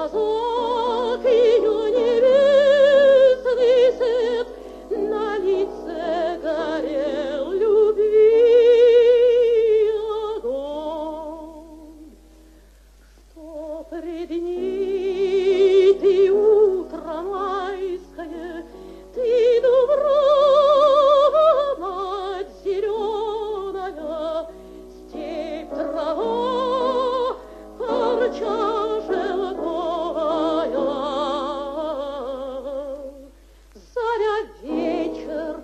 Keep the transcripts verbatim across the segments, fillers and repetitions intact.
глазах ее небесный свет, на лице горел любви огонь. Что пред ней ты, утро майское, ты, дуброва, мать зеленая, степь трава, парча желтая. Заря вечер,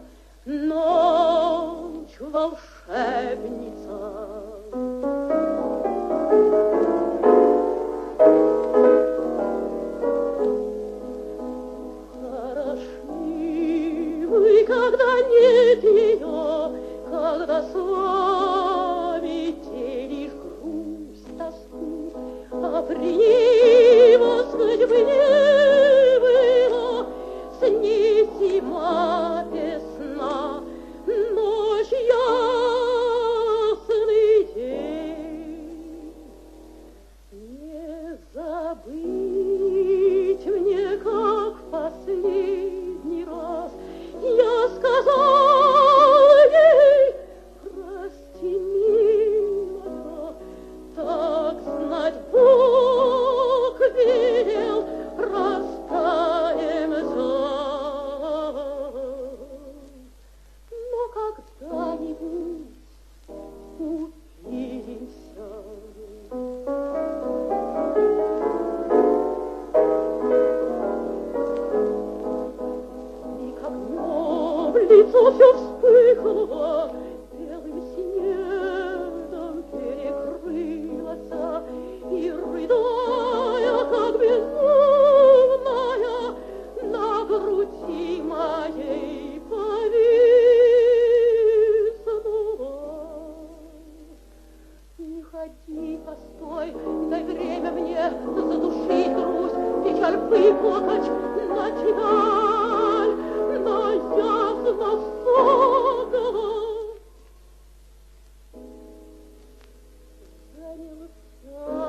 ночь волшебница. Вы, когда нет ее, когда с вами делишь грусть, тоску, а при ней вас хоть бы не было, с ней зима весна, ночь ясный день. Не забыть мне, как в последний раз я сказала ей: прости, милая, так знать Бог велел, растаем завтра. Но когда-нибудь увидимся. Лицо все вспыхнуло, белым снегом перекрылось, и, рыдая, как безумная, на груди моей повиснула. Не ходи, постой, дай время мне задушить грусть, печаль выплакать на тебя. Занялся